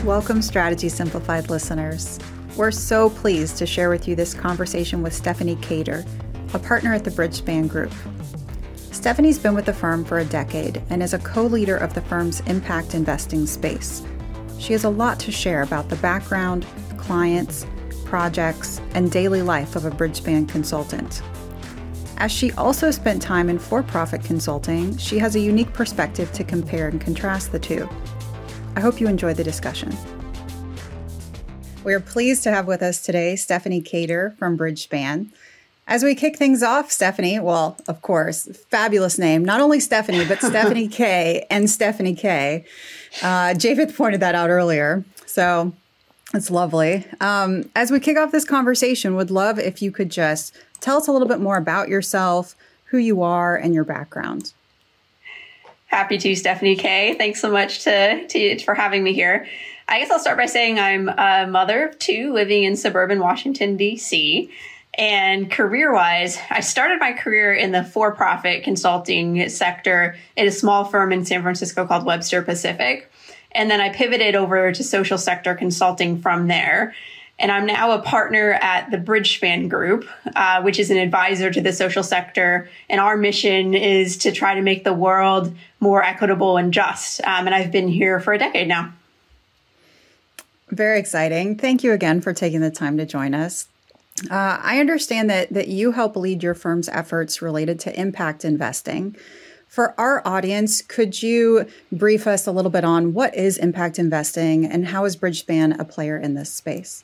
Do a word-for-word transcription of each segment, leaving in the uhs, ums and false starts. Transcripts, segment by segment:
welcome Strategy Simplified listeners. We're so pleased to share with you this conversation with Stephanie Cater, a partner at the Bridgespan Group. Stephanie's been with the firm for a decade and is a co-leader of the firm's impact investing space. She has a lot to share about the background, clients, projects, and daily life of a Bridgespan consultant. As she also spent time in for-profit consulting, she has a unique perspective to compare and contrast the two. I hope you enjoy the discussion. We're pleased to have with us today Stephanie Cater from Bridgespan. As we kick things off, Stephanie, well, of course, fabulous name, not only Stephanie, but Stephanie K and Stephanie K. Uh, Javith pointed that out earlier, so it's lovely. Um, as we kick off this conversation, would love if you could just tell us a little bit more about yourself, who you are, and your background. Happy to, Stephanie K. Thanks so much to, to for having me here. I guess I'll start by saying I'm a mother of two living in suburban Washington, D C. And career-wise, I started my career in the for-profit consulting sector at a small firm in San Francisco called Webster Pacific. And then I pivoted over to social sector consulting from there. And I'm now a partner at the Bridgespan Group, uh, which is an advisor to the social sector. And our mission is to try to make the world more equitable and just. Um, and I've been here for a decade now. Very exciting. Thank you again for taking the time to join us. Uh, I understand that that you help lead your firm's efforts related to impact investing. For our audience, could you brief us a little bit on what is impact investing and how is Bridgespan a player in this space?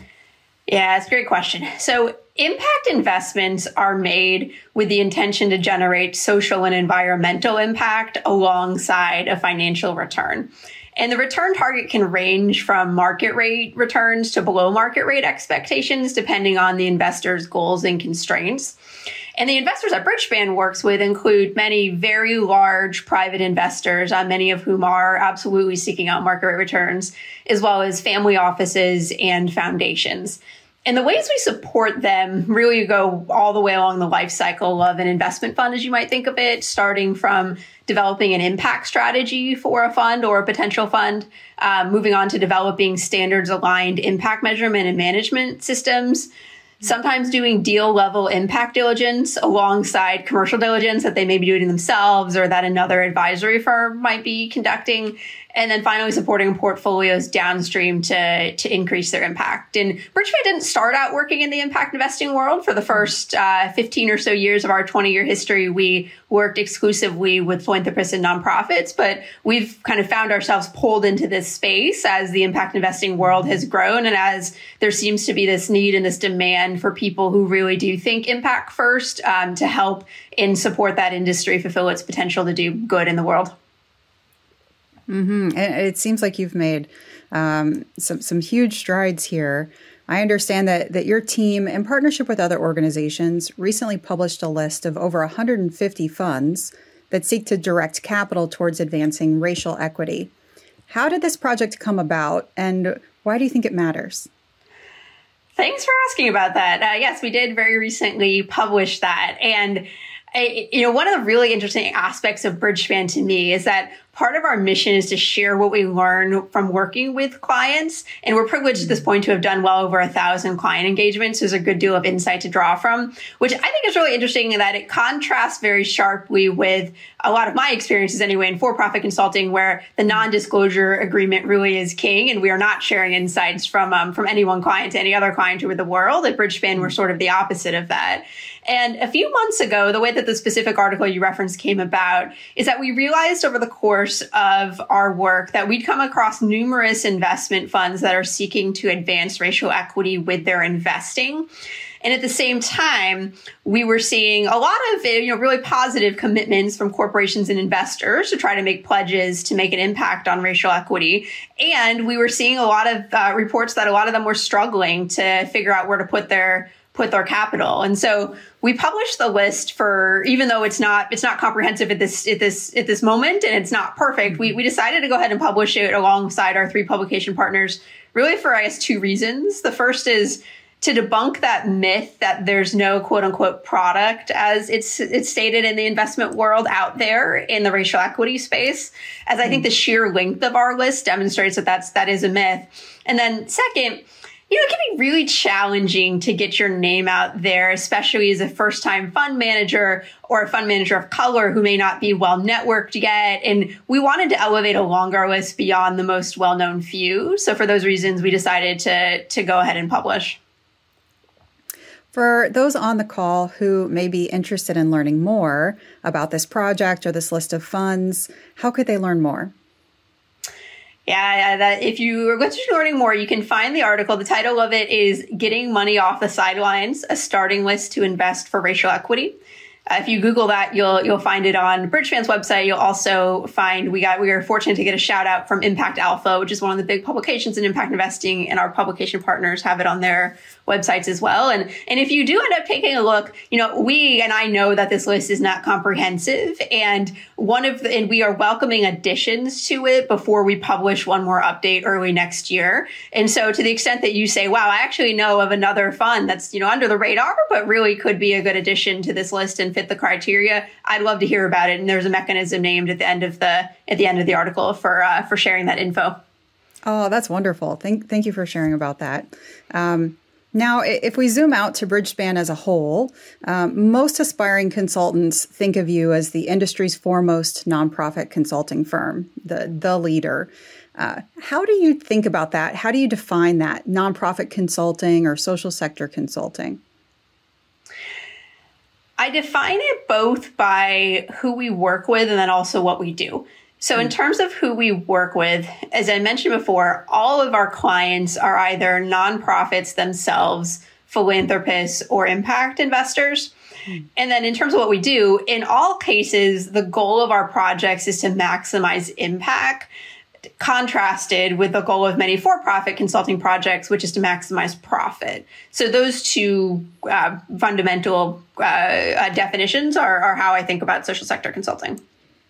Yeah, it's a great question. So impact investments are made with the intention to generate social and environmental impact alongside a financial return. And the return target can range from market rate returns to below market rate expectations, depending on the investor's goals and constraints. And the investors that Bridgespan works with include many very large private investors, uh, many of whom are absolutely seeking out market rate returns, as well as family offices and foundations. And the ways we support them really go all the way along the life cycle of an investment fund, as you might think of it, starting from developing an impact strategy for a fund or a potential fund, uh, moving on to developing standards-aligned impact measurement and management systems, sometimes doing deal-level impact diligence alongside commercial diligence that they may be doing themselves or that another advisory firm might be conducting. And then finally supporting portfolios downstream to, to increase their impact. And Bridgespan didn't start out working in the impact investing world. For the first uh, fifteen or so years of our twenty-year history, we worked exclusively with philanthropists and nonprofits. But we've kind of found ourselves pulled into this space as the impact investing world has grown and as there seems to be this need and this demand for people who really do think impact first um, to help and support that industry fulfill its potential to do good in the world. Mm-hmm. And it seems like you've made um, some some huge strides here. I understand that that your team, in partnership with other organizations, recently published a list of over one hundred fifty funds that seek to direct capital towards advancing racial equity. How did this project come about, and why do you think it matters? Thanks for asking about that. Uh, yes, we did very recently publish that. And I, you know, one of the really interesting aspects of Bridgespan to me is that part of our mission is to share what we learn from working with clients. And we're privileged at this point to have done well over a thousand client engagements. There's a good deal of insight to draw from, which I think is really interesting in that it contrasts very sharply with a lot of my experiences anyway in for-profit consulting, where the non-disclosure agreement really is king. And we are not sharing insights from, um, from any one client to any other client over the world. At Bridgespan, we're sort of the opposite of that. And a few months ago, the way that the specific article you referenced came about is that we realized over the course of our work that we'd come across numerous investment funds that are seeking to advance racial equity with their investing. And at the same time, we were seeing a lot of, you know, really positive commitments from corporations and investors to try to make pledges to make an impact on racial equity. And we were seeing a lot of uh, reports that a lot of them were struggling to figure out where to put their put their capital. And so we published the list for, even though it's not it's not comprehensive at this at this at this moment and it's not perfect, we we decided to go ahead and publish it alongside our three publication partners, really for, I guess, two reasons. The first is to debunk that myth that there's no quote unquote product as it's it's stated in the investment world out there in the racial equity space, as I think the sheer length of our list demonstrates that that's, that is a myth. And then second, you know, it can be really challenging to get your name out there, especially as a first time fund manager or a fund manager of color who may not be well networked yet. And we wanted to elevate along our list beyond the most well known few. So for those reasons, we decided to, to go ahead and publish. For those on the call who may be interested in learning more about this project or this list of funds, how could they learn more? Yeah, that if you are interested in learning more, you can find the article. The title of it is Getting Money Off the Sidelines, a Starting List to Invest for Racial Equity. Uh, if you Google that, you'll you'll find it on Bridgespan's website. You'll also find we got we were fortunate to get a shout out from Impact Alpha, which is one of the big publications in impact investing, and our publication partners have it on their websites as well. And and if you do end up taking a look, you know, we and I know that this list is not comprehensive, and one of the, and we are welcoming additions to it before we publish one more update early next year. And so, to the extent that you say, "Wow, I actually know of another fund that's you know under the radar, but really could be a good addition to this list and fit the criteria," I'd love to hear about it. And there's a mechanism named at the end of the at the end of the article for uh, for sharing that info. Oh, that's wonderful. Thank thank you for sharing about that. Um, Now, if we zoom out to Bridgespan as a whole, um, most aspiring consultants think of you as the industry's foremost nonprofit consulting firm, the, the leader. Uh, how do you think about that? How do you define that, nonprofit consulting or social sector consulting? I define it both by who we work with and then also what we do. So in terms of who we work with, as I mentioned before, all of our clients are either nonprofits themselves, philanthropists, or impact investors. Mm. And then in terms of what we do, in all cases, the goal of our projects is to maximize impact, contrasted with the goal of many for-profit consulting projects, which is to maximize profit. So those two uh, fundamental uh, uh, definitions are, are how I think about social sector consulting.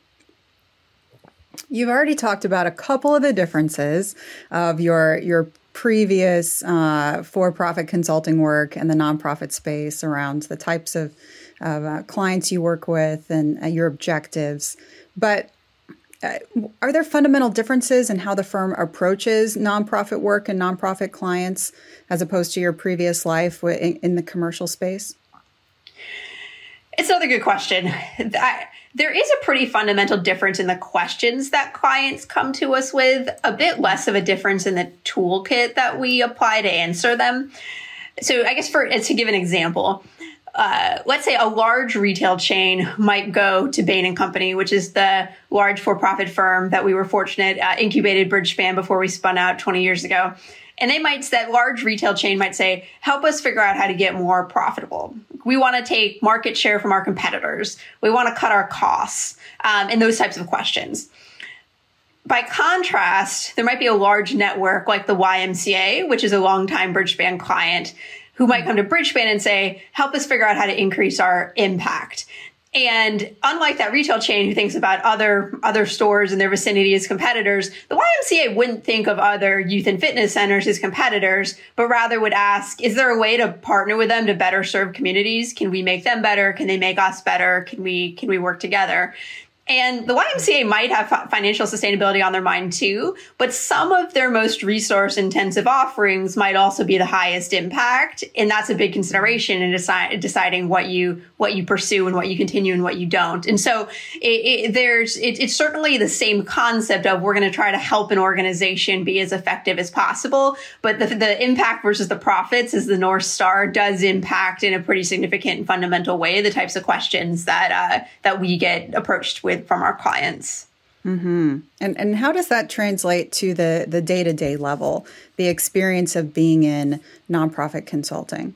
You've already talked about a couple of the differences of your your previous uh, for-profit consulting work and the nonprofit space around the types of, of uh, clients you work with and uh, your objectives. But uh, are there fundamental differences in how the firm approaches nonprofit work and nonprofit clients as opposed to your previous life in, in the commercial space? It's another good question. I, There is a pretty fundamental difference in the questions that clients come to us with, a bit less of a difference in the toolkit that we apply to answer them. So I guess for to give an example, uh, let's say a large retail chain might go to Bain and Company, which is the large for-profit firm that we were fortunate uh, incubated Bridgespan before we spun out twenty years ago. And they might, that large retail chain might say, help us figure out how to get more profitable. We want to take market share from our competitors. We want to cut our costs, um, and those types of questions. By contrast, there might be a large network like the Y M C A, which is a longtime Bridgespan client, who might come to Bridgespan and say, help us figure out how to increase our impact. And unlike that retail chain who thinks about other other stores in their vicinity as competitors, the Y M C A wouldn't think of other youth and fitness centers as competitors, but rather would ask, is there a way to partner with them to better serve communities? Can we make them better? Can they make us better? Can we can we work together? And the Y M C A might have financial sustainability on their mind too, but some of their most resource intensive offerings might also be the highest impact. And that's a big consideration in decide, deciding what you what you pursue and what you continue and what you don't. And so it, it, there's it, it's certainly the same concept of we're going to try to help an organization be as effective as possible. But the, the impact versus the profits as the North Star does impact in a pretty significant and fundamental way the types of questions that uh, that we get approached with from our clients. Mm-hmm. And and how does that translate to the, the day-to-day level, the experience of being in nonprofit consulting?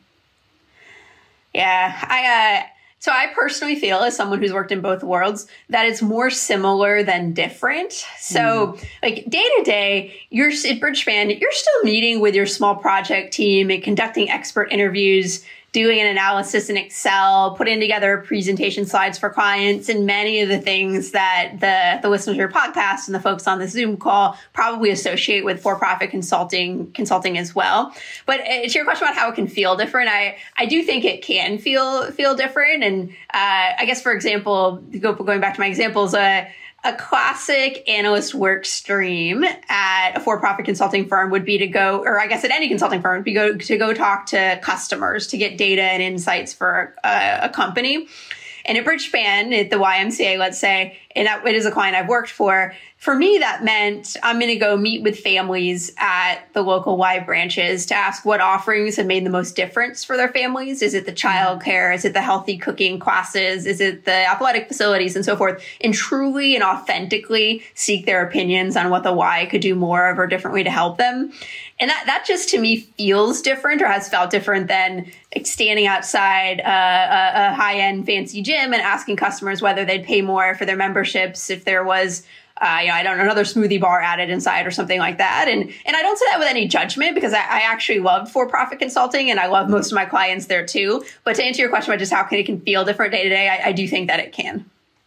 Yeah, I uh, so I personally feel, as someone who's worked in both worlds, that it's more similar than different. So mm. like day to day, you're at Bridgespan, you're still meeting with your small project team and conducting expert interviews, doing an analysis in Excel, putting together presentation slides for clients, and many of the things that the, the listeners of your podcast and the folks on the Zoom call probably associate with for-profit consulting consulting as well. But to your question about how it can feel different, I, I do think it can feel feel different. And uh, I guess, for example, go, going back to my examples, uh, a classic analyst work stream at a for-profit consulting firm would be to go, or I guess at any consulting firm, would be go, to go talk to customers to get data and insights for a, a company. And at Bridgespan, at the Y M C A, let's say, and that it is a client I've worked for, for me, that meant I'm going to go meet with families at the local Y branches to ask what offerings have made the most difference for their families. Is it the childcare? Is it the healthy cooking classes? Is it the athletic facilities and so forth? And truly and authentically seek their opinions on what the Y could do more of or differently to help them. And that, that just to me feels different or has felt different than standing outside uh, a, a high-end fancy gym and asking customers whether they'd pay more for their memberships if there was Uh, you know, I don't know, another smoothie bar added inside or something like that. And and I don't say that with any judgment because I, I actually love for-profit consulting and I love most of my clients there too. But to answer your question about just how can it can feel different day to day, I, I do think that it can.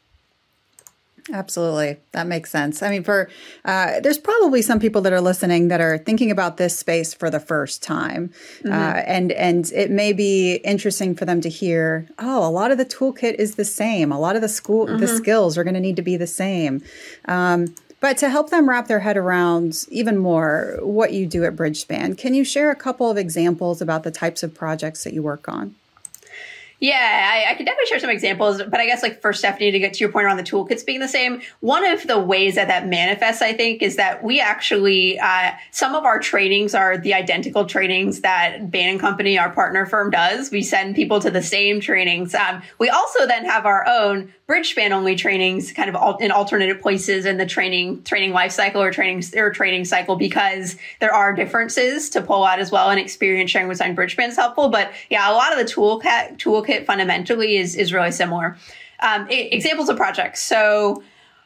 Absolutely. That makes sense. I mean, for uh, there's probably some people that are listening that are thinking about this space for the first time. Mm-hmm. Uh, and and it may be interesting for them to hear, oh, a lot of the toolkit is the same. A lot of the school, mm-hmm. the skills are going to need to be the same. Um, but to help them wrap their head around even more what you do at Bridgespan, can you share a couple of examples about the types of projects that you work on? Yeah, I, I could definitely share some examples, but I guess like first, Stephanie, to get to your point around the toolkits being the same, one of the ways that that manifests, I think, is that we actually, uh, some of our trainings are the identical trainings that Bain and Company, our partner firm, does. We send people to the same trainings. Um, we also then have our own Bridgespan only trainings kind of al- in alternative places in the training training life cycle or training or training cycle because there are differences to pull out as well, and experience sharing with Bridgespan is helpful. But yeah, a lot of the toolkit toolkit fundamentally is is really similar. Um, examples of projects. So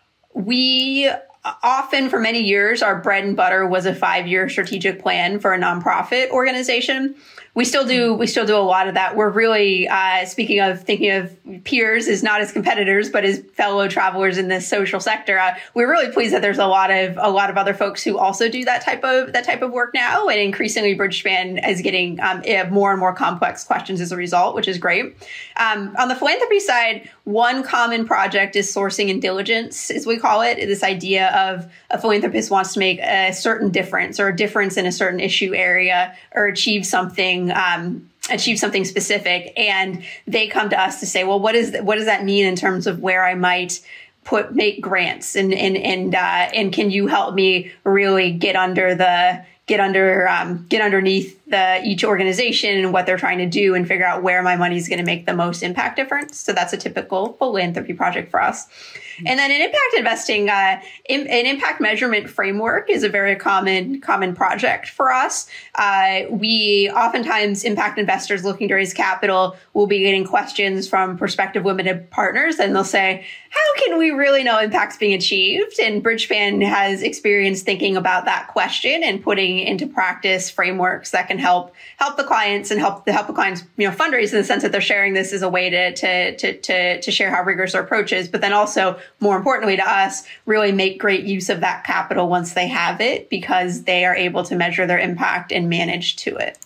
we often for many years, our bread and butter was a five-year strategic plan for a nonprofit organization. We still do, we still do a lot of that. We're really, uh, speaking of thinking of peers as not as competitors, but as fellow travelers in this social sector, uh, we're really pleased that there's a lot of, a lot of other folks who also do that type of, that type of work now. And increasingly Bridgespan is getting, um, more and more complex questions as a result, which is great. Um, on the philanthropy side, one common project is sourcing and diligence, as we call it. This idea of a philanthropist wants to make a certain difference or a difference in a certain issue area or achieve something Um, achieve something specific, and they come to us to say, well, what is th- what does that mean in terms of where I might put make grants, and and and uh, and can you help me really get under the get under um, get underneath the each organization and what they're trying to do, and figure out where my money is going to make the most impact difference. So that's a typical philanthropy project for us. And then in impact investing, uh, in, an impact measurement framework is a very common common project for us. Uh, we oftentimes impact investors looking to raise capital will be getting questions from prospective limited partners, and they'll say, how can we really know impact's being achieved? And Bridgespan has experience thinking about that question and putting into practice frameworks that can help help the clients and help the help the clients, you know, fundraise in the sense that they're sharing this as a way to to to to, to share how rigorous their approach is, but then also, more importantly to us, really make great use of that capital once they have it, because they are able to measure their impact and manage to it.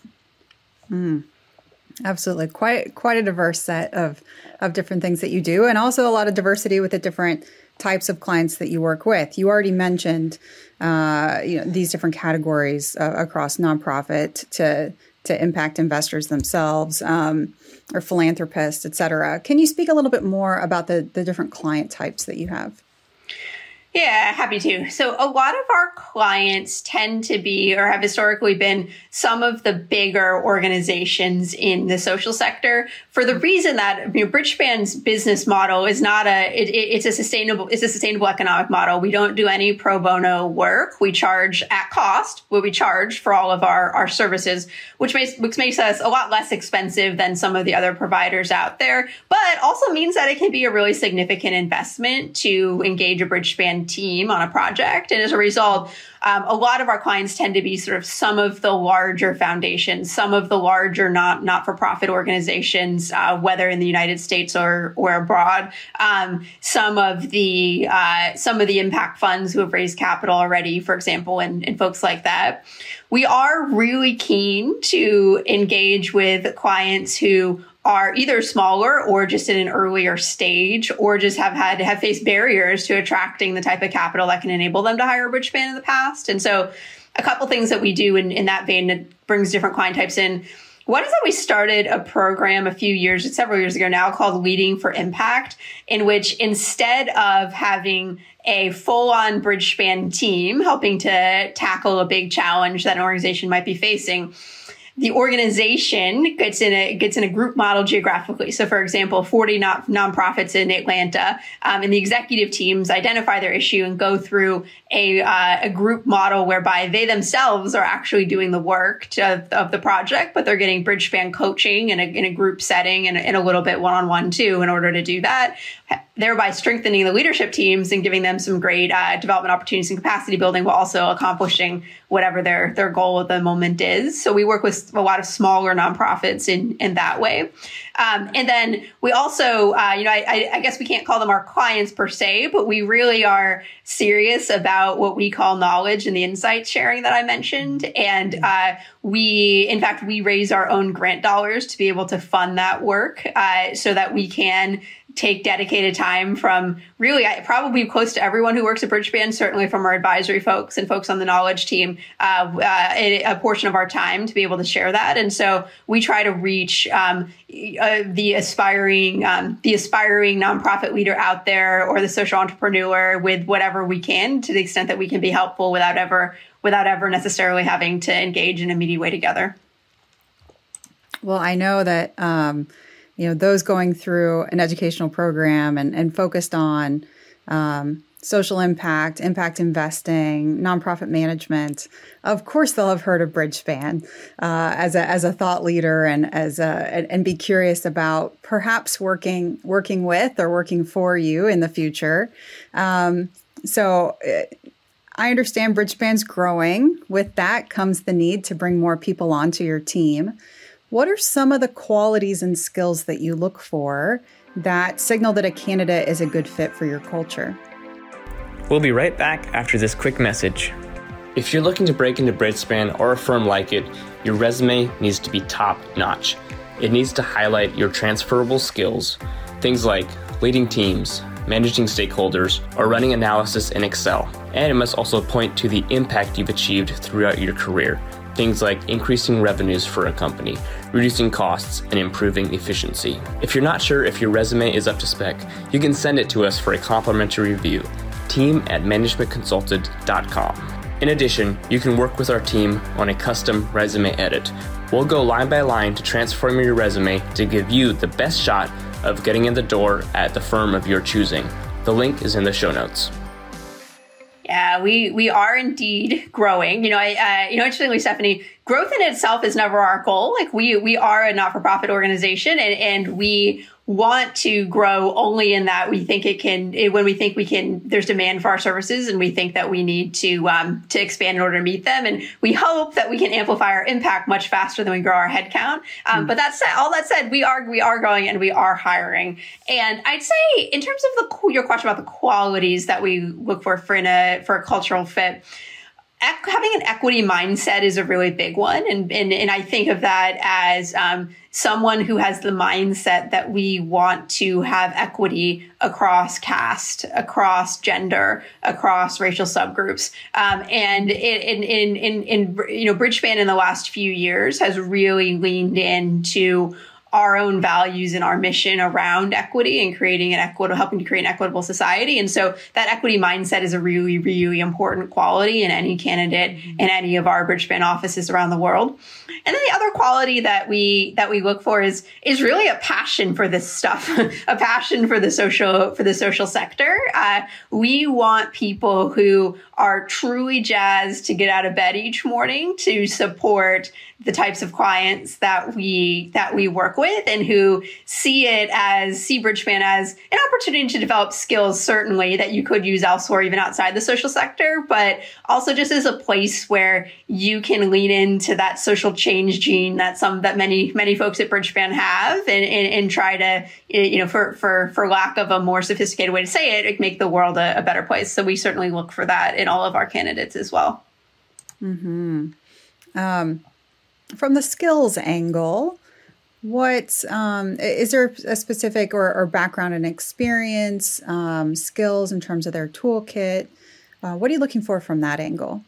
Mm, absolutely. Quite quite a diverse set of, of different things that you do, and also a lot of diversity with the different types of clients that you work with. You already mentioned uh, you know, these different categories uh, across nonprofit to to impact investors themselves, um, or philanthropists, et cetera. Can you speak a little bit more about the, the different client types that you have? Yeah, happy to. So a lot of our clients tend to be, or have historically been, some of the bigger organizations in the social sector, for the reason that, you know, Bridgespan's business model is not a, it, it's a sustainable, it's a sustainable economic model. We don't do any pro bono work. We charge at cost what we charge for all of our, our services, which makes, which makes us a lot less expensive than some of the other providers out there, but also means that it can be a really significant investment to engage a Bridgespan Bridgespan team on a project. And as a result, um, a lot of our clients tend to be sort of some of the larger foundations, some of the larger not, not-for-profit organizations, uh, whether in the United States or, or abroad, um, some of the, uh, some of the impact funds who have raised capital already, for example, and, and folks like that. We are really keen to engage with clients who are either smaller or just in an earlier stage, or just have had have faced barriers to attracting the type of capital that can enable them to hire Bridgespan in the past. And so a couple things that we do in, in that vein that brings different client types in. One is that we started a program a few years, several years ago now, called Leading for Impact, in which instead of having a full-on Bridgespan team helping to tackle a big challenge that an organization might be facing, the organization gets in a gets in a group model geographically. So, for example, forty non- nonprofits in Atlanta, um, and the executive teams identify their issue and go through a uh, a group model whereby they themselves are actually doing the work to, of the project, but they're getting Bridgespan coaching in a in a group setting and, and a little bit one-on-one too in order to do that, thereby strengthening the leadership teams and giving them some great uh, development opportunities and capacity building, while also accomplishing whatever their their goal at the moment is. So we work with a lot of smaller nonprofits in, in that way. Um, and then we also, uh, you know, I, I guess we can't call them our clients per se, but we really are serious about what we call knowledge and the insight sharing that I mentioned. And uh, we, in fact, we raise our own grant dollars to be able to fund that work uh, so that we can take dedicated time from really I, probably close to everyone who works at Bridgespan, certainly from our advisory folks and folks on the knowledge team, uh, uh, a, a portion of our time to be able to share that. And so we try to reach um, uh, the aspiring um, the aspiring nonprofit leader out there or the social entrepreneur with whatever we can, to the extent that we can be helpful without ever without ever necessarily having to engage in a meaty way together. Well, I know that um, you know, those going through an educational program and, and focused on um, social impact, impact investing, nonprofit management, of course, they'll have heard of Bridgespan uh, as a as a thought leader and as a and, and be curious about perhaps working working with or working for you in the future. Um, so. It, I understand Bridgespan's growing. With that comes the need to bring more people onto your team. What are some of the qualities and skills that you look for that signal that a candidate is a good fit for your culture? We'll be right back after this quick message. If you're looking to break into Bridgespan or a firm like it, your resume needs to be top-notch. It needs to highlight your transferable skills, things like leading teams, managing stakeholders, or running analysis in Excel. And it must also point to the impact you've achieved throughout your career. Things like increasing revenues for a company, reducing costs, and improving efficiency. If you're not sure if your resume is up to spec, you can send it to us for a complimentary review. Team at management consulted dot com. In addition, you can work with our team on a custom resume edit. We'll go line by line to transform your resume to give you the best shot of getting in the door at the firm of your choosing. The link is in the show notes. Yeah, we we are indeed growing. You know, I, uh, you know, interestingly, Stephanie, growth in itself is never our goal. Like we we are a not-for-profit organization, and and we want to grow only in that we think it can, when we think we can, there's demand for our services, and we think that we need to um, to expand in order to meet them. And we hope that we can amplify our impact much faster than we grow our headcount. Um, mm-hmm. But that said, all that said, we are we are growing and we are hiring. And I'd say, in terms of the your question about the qualities that we look for for in a for a cultural fit, having an equity mindset is a really big one. And, and, and I think of that as um, someone who has the mindset that we want to have equity across caste, across gender, across racial subgroups. Um, and in, in, in, in, you know, Bridgespan in the last few years has really leaned into our own values and our mission around equity and creating an equitable, helping to create an equitable society. And so that equity mindset is a really, really important quality in any candidate in any of our Bridgespan offices around the world. And then the other quality that we, that we look for is, is really a passion for this stuff, a passion for the social, for the social sector. Uh, we want people who are truly jazzed to get out of bed each morning to support the types of clients that we that we work with, and who see it as see Bridgespan as an opportunity to develop skills, certainly that you could use elsewhere, even outside the social sector, but also just as a place where you can lean into that social change gene that some that many many folks at Bridgespan have, and, and, and try to, you know, for for for lack of a more sophisticated way to say it, make the world a, a better place. So we certainly look for that in all of our candidates as well. Mm-hmm. Um, From the skills angle, what um, is there a specific or, or background and experience, um, skills in terms of their toolkit? Uh, what are you looking for from that angle?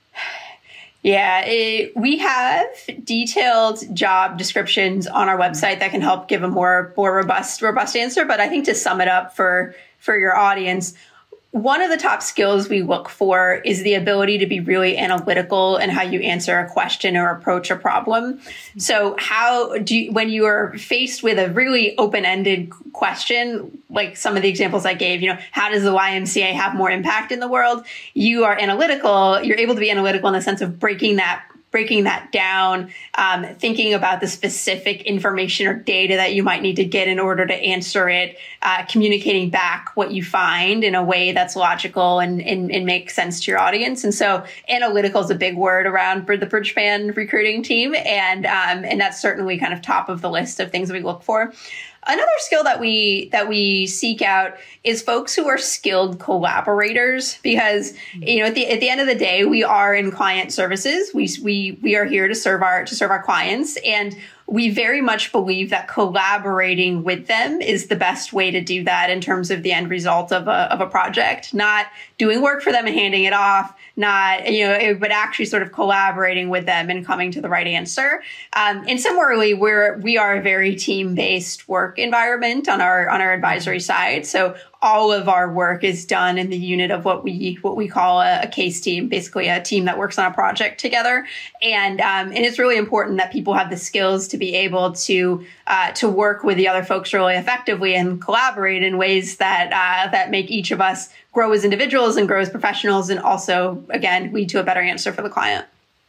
Yeah, it, we have detailed job descriptions on our website that can help give a more more robust robust answer. But I think to sum it up for for your audience, one of the top skills we look for is the ability to be really analytical in how you answer a question or approach a problem. So how do you, when you are faced with a really open-ended question, like some of the examples I gave, you know, how does the Y M C A have more impact in the world? You are analytical. You're able to be analytical in the sense of breaking that breaking that down, um, thinking about the specific information or data that you might need to get in order to answer it, uh, communicating back what you find in a way that's logical and, and, and makes sense to your audience. And so analytical is a big word around for the Bridgespan recruiting team. And, um, and that's certainly kind of top of the list of things we look for. Another skill that we that we seek out is folks who are skilled collaborators, because, you know, at the at the end of the day, we are in client services. We we we are here to serve our to serve our clients, and we very much believe that collaborating with them is the best way to do that in terms of the end result of a of a project. Not doing work for them and handing it off, not, you know, but actually sort of collaborating with them and coming to the right answer. Um, and similarly, we're we are a very team-based work environment on our on our advisory side. So all of our work is done in the unit of what we what we call a, a case team, basically a team that works on a project together. And um, and it's really important that people have the skills to be able to uh, to work with the other folks really effectively and collaborate in ways that uh, that make each of us grow as individuals and grow as professionals, and also, again, lead to a better answer for the client.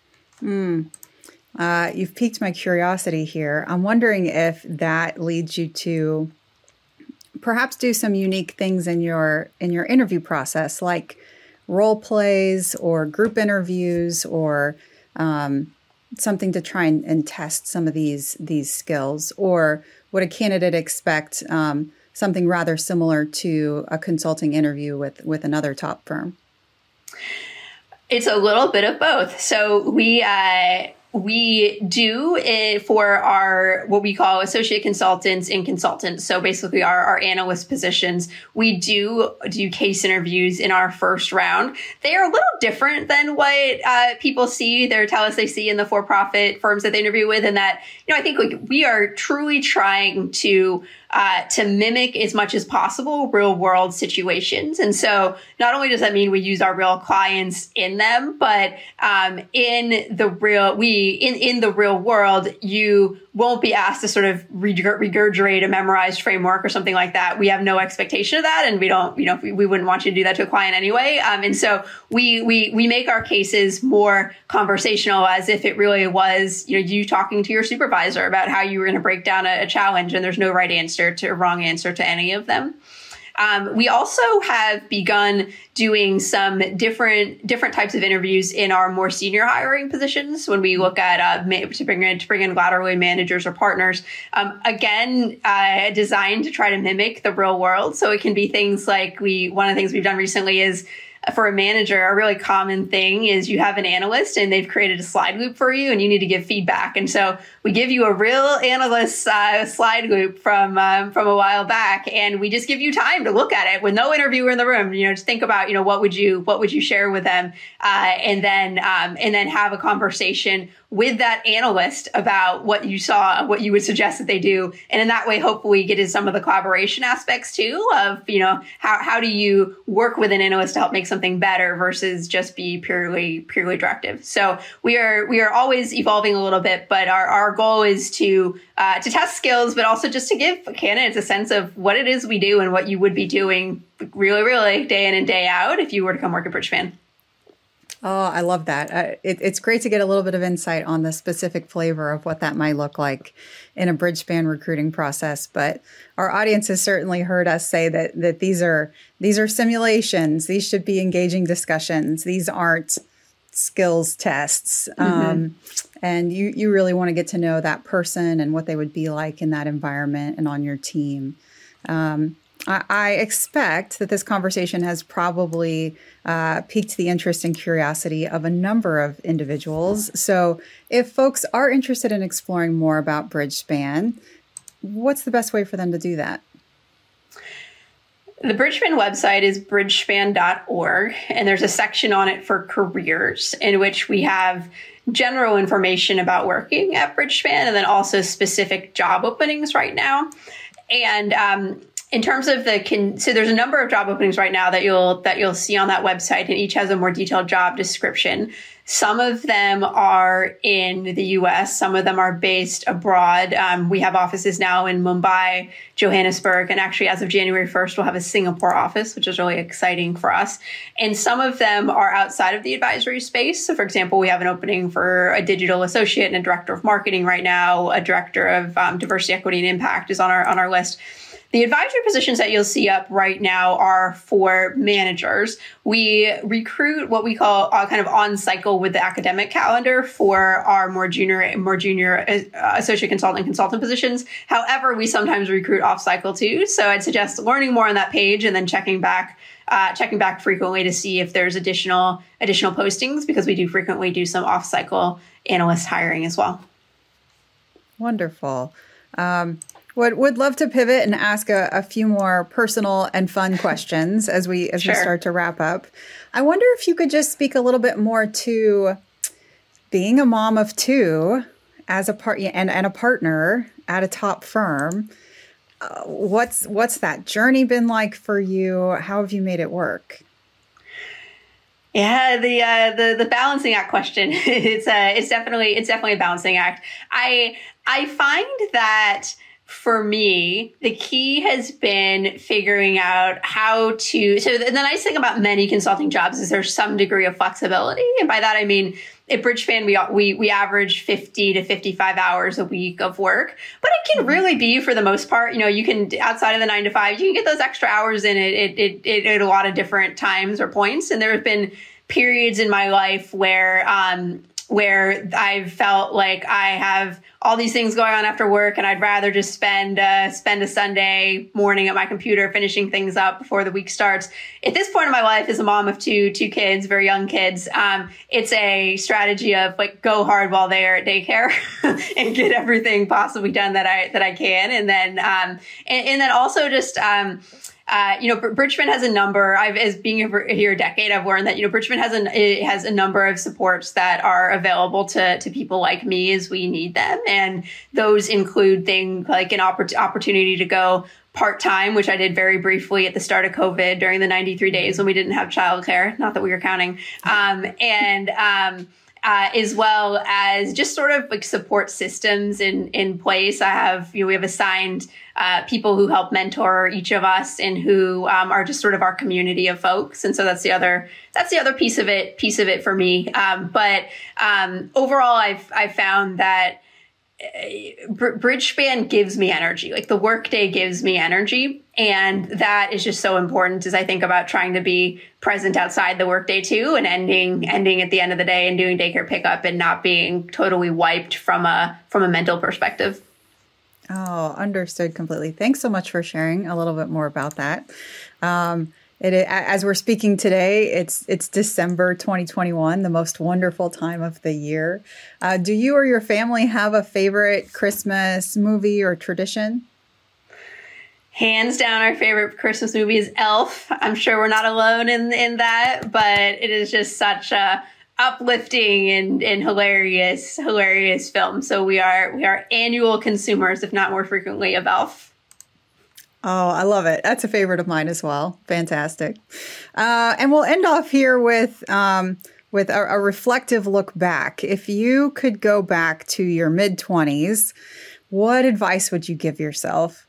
Mm. Uh, you've piqued my curiosity here. I'm wondering if that leads you to perhaps do some unique things in your in your interview process, like role plays or group interviews, or um, something to try and, and test some of these these skills. Or would a candidate expect um, something rather similar to a consulting interview with with another top firm? It's a little bit of both. So we uh, we do it for our what we call associate consultants and consultants. So basically our, our analyst positions, we do do case interviews in our first round. They are a little different than what uh, people see. They tell us they see in the for-profit firms that they interview with, and that, you know, I think like, we are truly trying to Uh, to mimic as much as possible real world situations. And so not only does that mean we use our real clients in them, but um, in the real, we, in, in the real world, you won't be asked to sort of regurg- regurgitate a memorized framework or something like that. We have no expectation of that. And we don't, you know, we, we wouldn't want you to do that to a client anyway. Um, and so we, we, we make our cases more conversational, as if it really was, you know, you talking to your supervisor about how you were going to break down a, a challenge, and there's no right answer to a wrong answer to any of them. Um, we also have begun doing some different different types of interviews in our more senior hiring positions when we look at uh, ma- to bring in to bring in laterally managers or partners. Um, again, uh, designed to try to mimic the real world. So it can be things like we one of the things we've done recently is, for a manager, a really common thing is you have an analyst and they've created a slide loop for you, and you need to give feedback. And so we give you a real analyst uh, slide loop from um, from a while back, and we just give you time to look at it with no interviewer in the room. You know, just think about, you know, what would you what would you share with them, uh, and then um, and then have a conversation with that analyst about what you saw, what you would suggest that they do. And in that way, hopefully get into some of the collaboration aspects too of, you know, how, how do you work with an analyst to help make something better versus just be purely, purely directive. So we are, we are always evolving a little bit, but our, our goal is to, uh, to test skills, but also just to give candidates a sense of what it is we do and what you would be doing really, really day in and day out if you were to come work at Bridgespan. Oh, I love that. Uh, it, it's great to get a little bit of insight on the specific flavor of what that might look like in a Bridgespan recruiting process. But our audience has certainly heard us say that that these are these are simulations. These should be engaging discussions. These aren't skills tests. Mm-hmm. Um, and you you really want to get to know that person and what they would be like in that environment and on your team. Um, I expect that this conversation has probably uh, piqued the interest and curiosity of a number of individuals. So if folks are interested in exploring more about Bridgespan, what's the best way for them to do that? The Bridgespan website is bridgespan dot org, and there's a section on it for careers in which we have general information about working at Bridgespan and then also specific job openings right now. And um, in terms of the, con- so there's a number of job openings right now that you'll that you'll see on that website, and each has a more detailed job description. Some of them are in the U S, some of them are based abroad. Um, we have offices now in Mumbai, Johannesburg, and actually as of January first, we'll have a Singapore office, which is really exciting for us. And some of them are outside of the advisory space. So for example, we have an opening for a digital associate and a director of marketing right now. A director of um, diversity, equity, and impact is on our on our list. The advisory positions that you'll see up right now are for managers. We recruit what we call uh, kind of on cycle with the academic calendar for our more junior, more junior uh, associate consultant and consultant positions. However, we sometimes recruit off cycle too. So I'd suggest learning more on that page and then checking back, uh, checking back frequently to see if there's additional additional postings, because we do frequently do some off cycle analyst hiring as well. Wonderful. Um, Would would love to pivot and ask a, a few more personal and fun questions as we as sure. we start to wrap up. I wonder if you could just speak a little bit more to being a mom of two as a part and, and a partner at a top firm. Uh, what's what's that journey been like for you? How have you made it work? Yeah, the uh, the the balancing act question. it's uh, it's definitely it's definitely a balancing act. I I find that for me, the key has been figuring out how to, so the nice thing about many consulting jobs is there's some degree of flexibility. And by that, I mean, at Bridgespan, we, we, we average fifty to fifty-five hours a week of work, but it can really be, for the most part, you know, you can, outside of the nine to five, you can get those extra hours in it, it, it, it at a lot of different times or points. And there have been periods in my life where, um, where I've felt like I have all these things going on after work, and I'd rather just spend uh, spend a Sunday morning at my computer finishing things up before the week starts. At this point in my life, as a mom of two two kids, very young kids, um, it's a strategy of like go hard while they're at daycare and get everything possibly done that I that I can, and then um, and, and then also just. Um, Uh, you know, Bridgespan has a number. I've, as being here a decade, I've learned that, you know, Bridgespan has a, it has a number of supports that are available to, to people like me as we need them. And those include things like an oppor- opportunity to go part-time, which I did very briefly at the start of COVID during the ninety-three days when we didn't have childcare. Not that we were counting. Um, and, um, Uh, as well as just sort of like support systems in, in place. I have, you know, we have assigned uh, people who help mentor each of us and who um, are just sort of our community of folks. And so that's the other, that's the other piece of it, piece of it for me. Um, but um, overall, I've, I've found that Bridgespan gives me energy. Like the workday gives me energy. And that is just so important as I think about trying to be present outside the workday too, and ending, ending at the end of the day and doing daycare pickup and not being totally wiped from a, from a mental perspective. Oh, understood completely. Thanks so much for sharing a little bit more about that. Um, It, as we're speaking today, it's it's December twenty twenty-one, the most wonderful time of the year. Uh, do you or your family have a favorite Christmas movie or tradition? Hands down, our favorite Christmas movie is Elf. I'm sure we're not alone in in that, but it is just such a uplifting and, and hilarious, hilarious film. So we are we are annual consumers, if not more frequently, of Elf. Oh, I love it. That's a favorite of mine as well. Fantastic. Uh, and we'll end off here with um, with a, a reflective look back. If you could go back to your mid-twenties, what advice would you give yourself?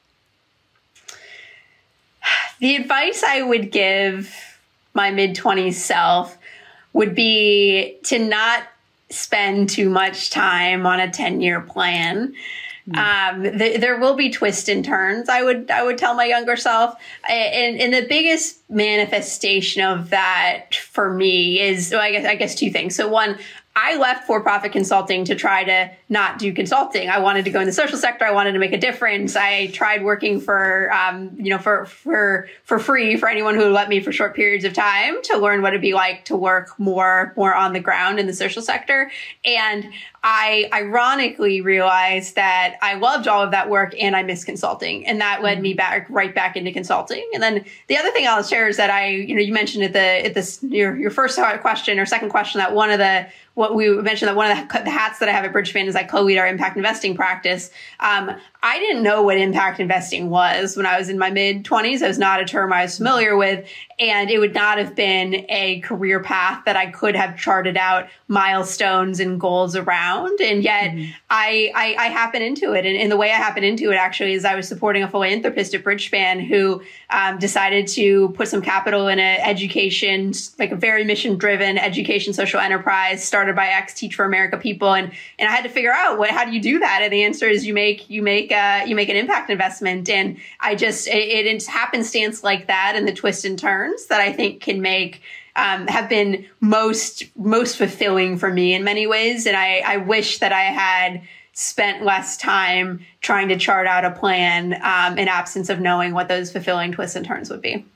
The advice I would give my mid-twenties self would be to not spend too much time on a ten-year plan. Um, th- there will be twists and turns. I would, I would tell my younger self, and, and the biggest manifestation of that for me is, well, I guess, I guess two things. So one, I left for-profit consulting to try to not do consulting. I wanted to go in the social sector. I wanted to make a difference. I tried working for, um, you know, for, for, for free for anyone who would let me for short periods of time to learn what it'd be like to work more, more on the ground in the social sector. And I ironically realized that I loved all of that work and I missed consulting. And that led me back right back into consulting. And then the other thing I'll share is that I, you know, you mentioned at the, at this, your, your first question or second question that one of the, what we mentioned that one of the, the hats that I have at Bridgespan is I co-lead our impact investing practice. Um, I didn't know what impact investing was when I was in my mid twenties. It was not a term I was familiar with, and it would not have been a career path that I could have charted out milestones and goals around. And yet mm-hmm. I, I, I happened into it. And, and the way I happened into it actually is I was supporting a philanthropist at Bridgespan who um, decided to put some capital in an education, like a very mission driven education social enterprise started by ex Teach for America people. And, and I had to figure out what, how do you do that? And the answer is you make, you make, uh, you make an impact investment. And I just, it, it happenstance like that and the twists and turns that I think can make, um, have been most, most fulfilling for me in many ways. And I, I wish that I had spent less time trying to chart out a plan, um, in absence of knowing what those fulfilling twists and turns would be.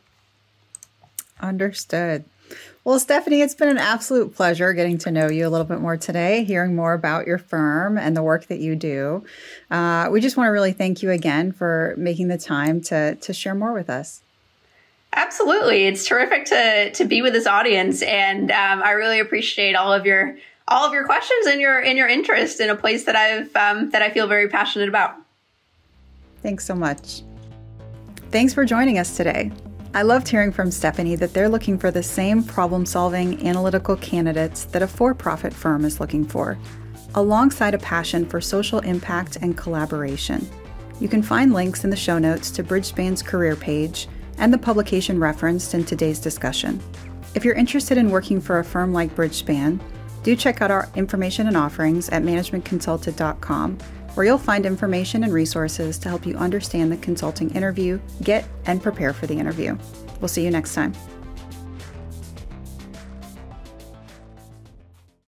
Understood. Well, Stephanie, it's been an absolute pleasure getting to know you a little bit more today, hearing more about your firm and the work that you do. Uh, we just want to really thank you again for making the time to, to share more with us. Absolutely. It's terrific to, to be with this audience. And um, I really appreciate all of your all of your questions and your and your interest in a place that I've um, that I feel very passionate about. Thanks so much. Thanks for joining us today. I loved hearing from Stephanie that they're looking for the same problem-solving analytical candidates that a for-profit firm is looking for, alongside a passion for social impact and collaboration. You can find links in the show notes to Bridgespan's career page and the publication referenced in today's discussion. If you're interested in working for a firm like Bridgespan, do check out our information and offerings at management consulted dot com, where you'll find information and resources to help you understand the consulting interview, get and prepare for the interview. We'll see you next time.